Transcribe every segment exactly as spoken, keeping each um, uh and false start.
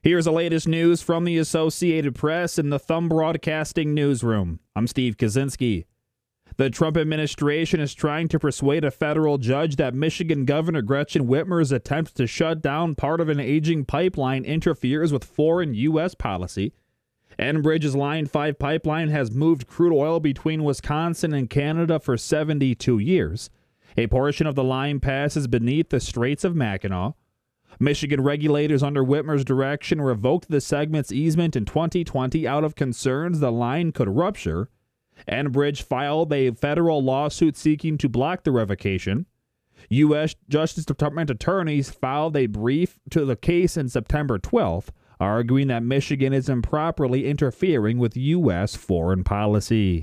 Here's the latest news from the Associated Press in the Thumb Broadcasting newsroom. I'm Steve Kaczynski. The Trump administration is trying to persuade a federal judge that Michigan Governor Gretchen Whitmer's attempt to shut down part of an aging pipeline interferes with foreign U S policy. Enbridge's Line five pipeline has moved crude oil between Wisconsin and Canada for seventy-two years. A portion of the line passes beneath the Straits of Mackinac. Michigan regulators under Whitmer's direction revoked the segment's easement in twenty twenty out of concerns the line could rupture. Enbridge filed a federal lawsuit seeking to block the revocation. U S. Justice Department attorneys filed a brief to the case on September twelfth, arguing that Michigan is improperly interfering with U S foreign policy.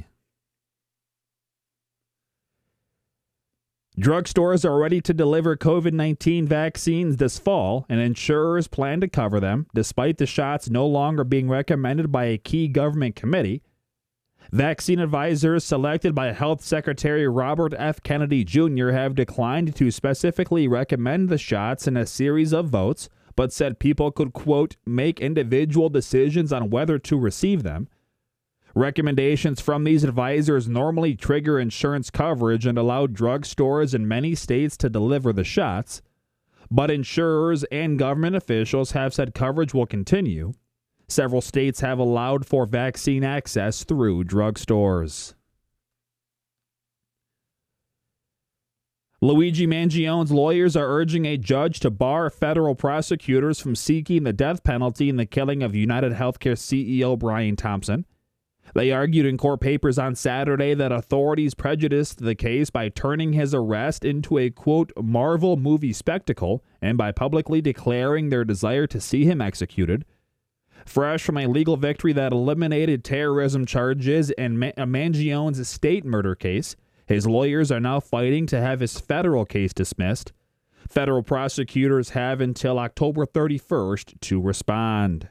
Drugstores are ready to deliver COVID nineteen vaccines this fall, and insurers plan to cover them, despite the shots no longer being recommended by a key government committee. Vaccine advisors selected by Health Secretary Robert F. Kennedy Junior have declined to specifically recommend the shots in a series of votes, but said people could, quote, make individual decisions on whether to receive them. Recommendations from these advisors normally trigger insurance coverage and allow drugstores in many states to deliver the shots, but insurers and government officials have said coverage will continue. Several states have allowed for vaccine access through drugstores. Luigi Mangione's lawyers are urging a judge to bar federal prosecutors from seeking the death penalty in the killing of United Healthcare C E O Brian Thompson. They argued in court papers on Saturday that authorities prejudiced the case by turning his arrest into a, quote, Marvel movie spectacle and by publicly declaring their desire to see him executed. Fresh from a legal victory that eliminated terrorism charges and Ma- Mangione's state murder case, his lawyers are now fighting to have his federal case dismissed. Federal prosecutors have until October thirty-first to respond.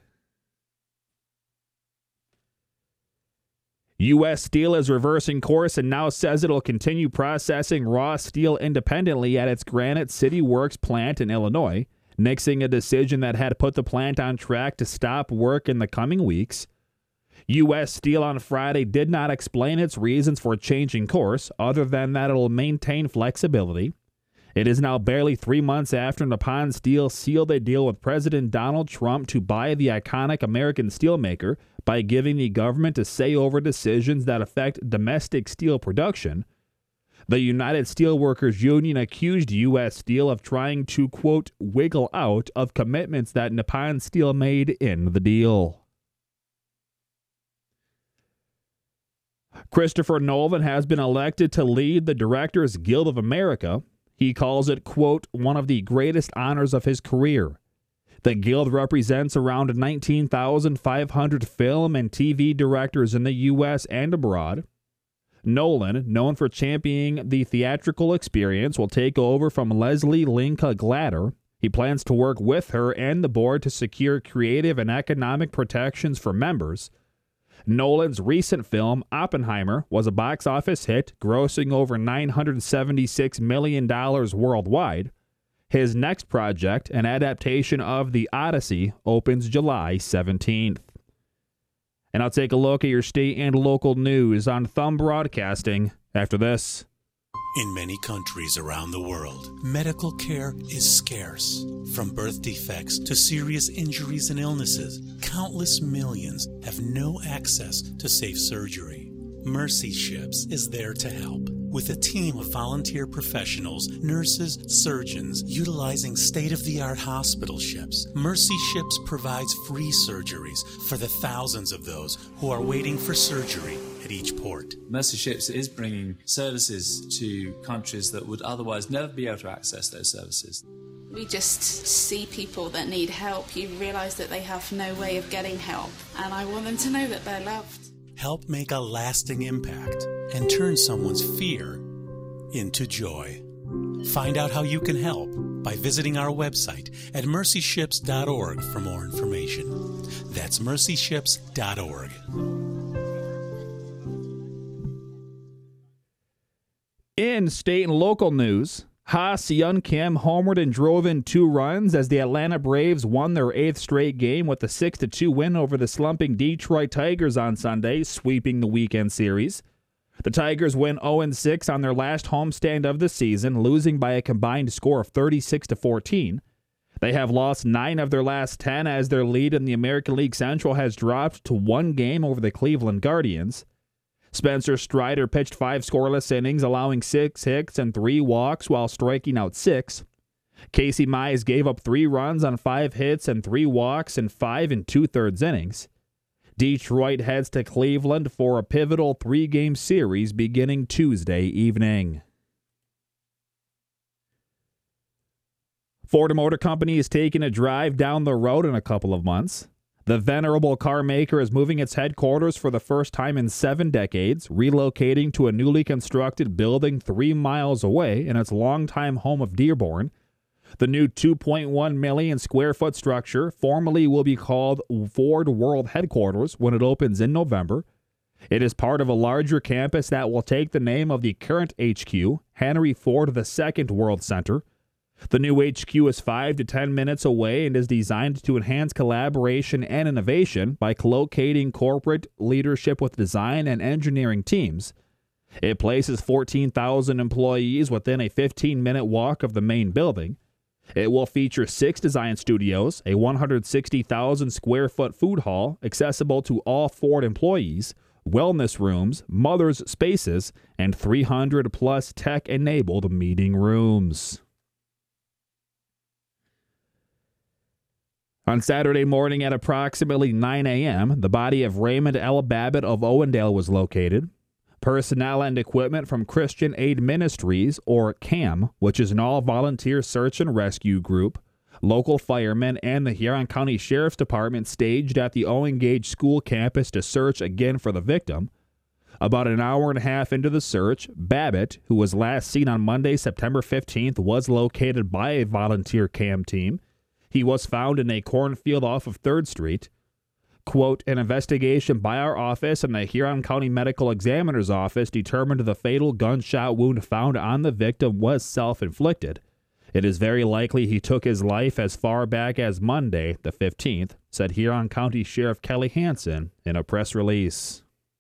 U S. Steel is reversing course and now says it'll continue processing raw steel independently at its Granite City Works plant in Illinois, nixing a decision that had put the plant on track to stop work in the coming weeks. U S. Steel on Friday did not explain its reasons for changing course, other than that it'll maintain flexibility. It is now barely three months after Nippon Steel sealed a deal with President Donald Trump to buy the iconic American steelmaker by giving the government a say over decisions that affect domestic steel production. The United Steelworkers Union accused U S. Steel of trying to, quote, wiggle out of commitments that Nippon Steel made in the deal. Christopher Nolan has been elected to lead the Directors Guild of America. He calls it, quote, one of the greatest honors of his career. The Guild represents around nineteen thousand five hundred film and T V directors in the U S and abroad. Nolan, known for championing the theatrical experience, will take over from Leslie Linka Glatter. He plans to work with her and the board to secure creative and economic protections for members. Nolan's recent film, Oppenheimer, was a box office hit, grossing over nine hundred seventy-six million dollars worldwide. His next project, an adaptation of The Odyssey, opens July seventeenth. And I'll take a look at your state and local news on Thumb Broadcasting after this. In many countries around the world, medical care is scarce. From birth defects to serious injuries and illnesses, countless millions have no access to safe surgery. Mercy Ships is there to help. With a team of volunteer professionals, nurses, surgeons, utilizing state-of-the-art hospital ships, Mercy Ships provides free surgeries for the thousands of those who are waiting for surgery at each port. Mercy Ships is bringing services to countries that would otherwise never be able to access those services. We just see people that need help. You realise that they have no way of getting help, and I want them to know that they're loved. Help make a lasting impact and turn someone's fear into joy. Find out how you can help by visiting our website at mercy ships dot org for more information. That's mercy ships dot org. In state and local news, Ha-Seung Kim homered and drove in two runs as the Atlanta Braves won their eighth straight game with a six to two win over the slumping Detroit Tigers on Sunday, sweeping the weekend series. The Tigers win oh and six on their last homestand of the season, losing by a combined score of thirty-six to fourteen. They have lost nine of their last ten as their lead in the American League Central has dropped to one game over the Cleveland Guardians. Spencer Strider pitched five scoreless innings, allowing six hits and three walks while striking out six. Casey Mize gave up three runs on five hits and three walks in five and two-thirds innings. Detroit heads to Cleveland for a pivotal three-game series beginning Tuesday evening. Ford Motor Company is taking a drive down the road in a couple of months. The venerable car maker is moving its headquarters for the first time in seven decades, relocating to a newly constructed building three miles away in its longtime home of Dearborn. The new two point one million square foot structure formally will be called Ford World Headquarters when it opens in November. It is part of a larger campus that will take the name of the current H Q, Henry Ford the Second World Center. The new H Q is five to ten minutes away and is designed to enhance collaboration and innovation by co-locating corporate leadership with design and engineering teams. It places fourteen thousand employees within a fifteen-minute walk of the main building. It will feature six design studios, a one hundred sixty thousand square foot food hall accessible to all Ford employees, wellness rooms, mothers' spaces, and three hundred plus tech-enabled meeting rooms. On Saturday morning at approximately nine a.m., the body of Raymond L. Babbitt of Owendale was located. Personnel and equipment from Christian Aid Ministries, or CAM, which is an all-volunteer search and rescue group, local firemen, and the Huron County Sheriff's Department staged at the Owen Gage School campus to search again for the victim. About an hour and a half into the search, Babbitt, who was last seen on Monday, September fifteenth, was located by a volunteer CAM team. He was found in a cornfield off of third Street. Quote, an investigation by our office and the Huron County Medical Examiner's Office determined the fatal gunshot wound found on the victim was self-inflicted. It is very likely he took his life as far back as Monday, the fifteenth, said Huron County Sheriff Kelly Hansen in a press release.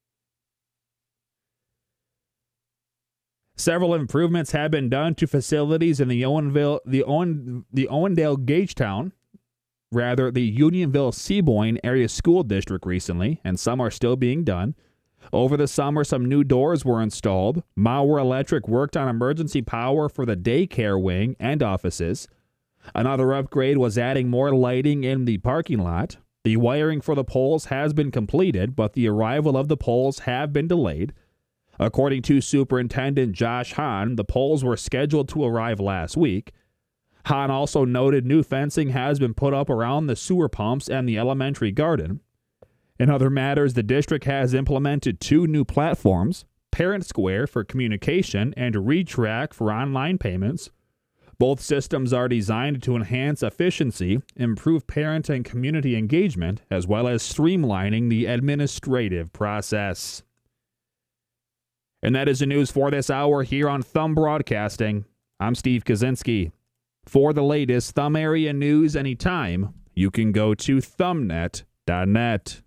Several improvements have been done to facilities in the Owenville, the Owen, the Owendale Gagetown, rather the Unionville Seaboyne area school district recently, and some are still being done. Over the summer, some new doors were installed. Mauer Electric worked on emergency power for the daycare wing and offices. Another upgrade was adding more lighting in the parking lot. The wiring for the poles has been completed, but the arrival of the poles have been delayed. According to Superintendent Josh Hahn, the poles were scheduled to arrive last week. Hahn also noted new fencing has been put up around the sewer pumps and the elementary garden. In other matters, the district has implemented two new platforms, Parent Square for communication and ReTrack for online payments. Both systems are designed to enhance efficiency, improve parent and community engagement, as well as streamlining the administrative process. And that is the news for this hour here on Thumb Broadcasting. I'm Steve Kaczynski. For the latest Thumb area news anytime, you can go to thumbnet dot net.